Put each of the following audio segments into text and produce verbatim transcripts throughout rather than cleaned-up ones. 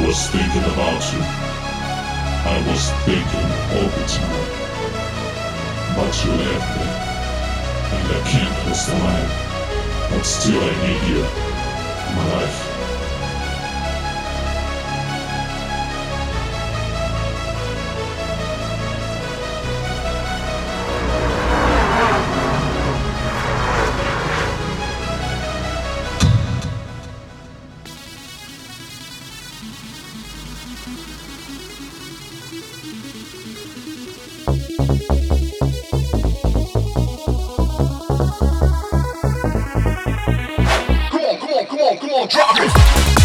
was thinking about you. I was thinking all the time. But you left me, and I can't close the line. But still I need you in my life. Come on, come on, drop it!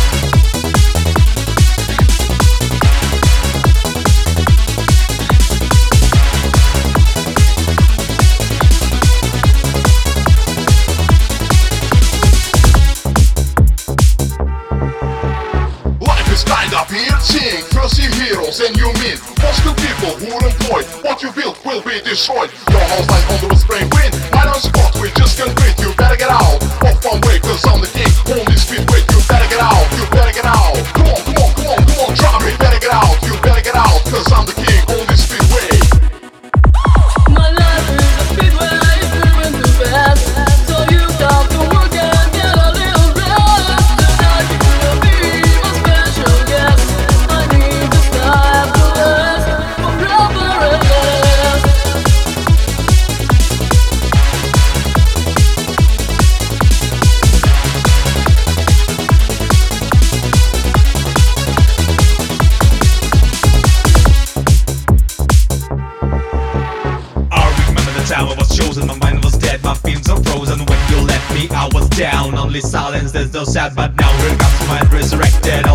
Life is kind of piercing. First you heroes and you meet most of people who employ what you built will be destroyed. Your house lies under a spring wind. I don't spot, we just concrete. You better get out of one way, cause I'm the king. Only speed wait, you better get out, you better get out. Come on, come on, come on, come on, drop it. Better get out, you better get out, cause I'm the king. Only speed wait. My life is a speedway, driven too fast. So you got to work and get a little rest. Tonight you will be my special guest. I need this life to last forever and last. I was chosen, my mind was dead, my feelings are frozen. When you left me, I was down. Only silence, there's no sound, but now here comes mind resurrected.